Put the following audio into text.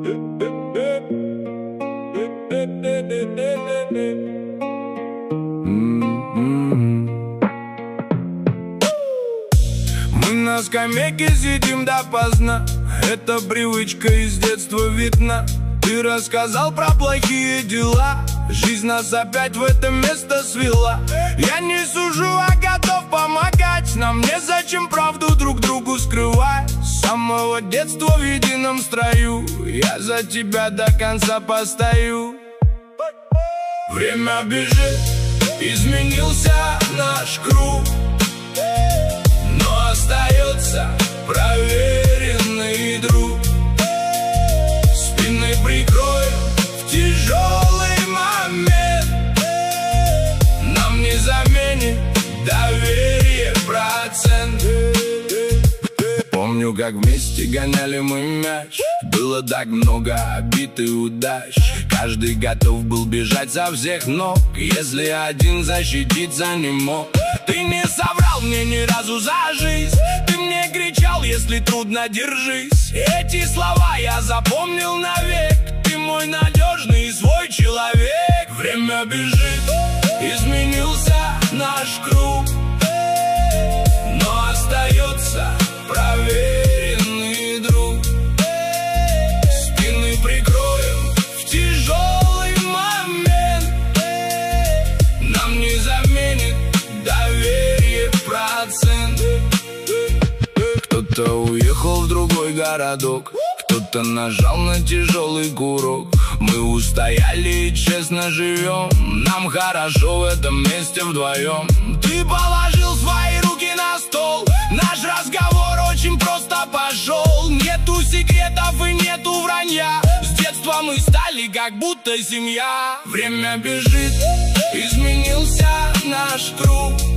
Мы на скамейке сидим допоздна, это привычка из детства видна. Ты рассказал про плохие дела, жизнь нас опять в это место свела. Я не сужу, а готов помогать, нам незачем правду друг другу скрывать. С самого детства в едином строю я за тебя до конца постою. Время бежит, изменился наш круг, но остается проверенный друг. Спины прикроем в тяжелый момент, нам не заменит доверие процент. Помню, как вместе гоняли мы мяч, было так много обид и удач. Каждый готов был бежать со всех ног, если один защититься не мог. Ты не соврал мне ни разу за жизнь, ты мне кричал, если трудно, держись. Эти слова я запомнил навек, ты мой надежный и свой человек. Время бежит, изменился наш круг, но остается проверенный друг. Спины прикроем в тяжелый момент, нам не заменит доверие процент. Кто-то уехал в другой городок, кто-то нажал на тяжелый курок. Мы устояли и честно живем, нам хорошо в этом месте вдвоем. Ты положил свои руки на стол, наш разговор очень просто пошел. Нету секретов и нету вранья, с детства мы стали как будто семья. Время бежит, изменился наш круг,